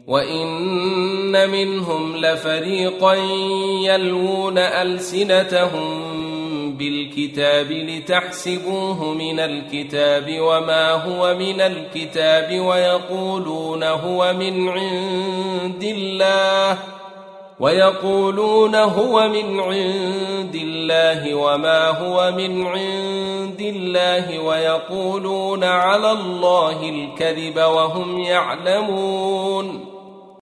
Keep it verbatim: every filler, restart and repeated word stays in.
وإن منهم لفريقا يلوون ألسنتهم بالكتاب لتحسبوه من الكتاب وما هو من الكتاب ويقولون هو من عند الله ويقولون هو من عند الله وما هو من عند الله ويقولون على الله الكذب وهم يعلمون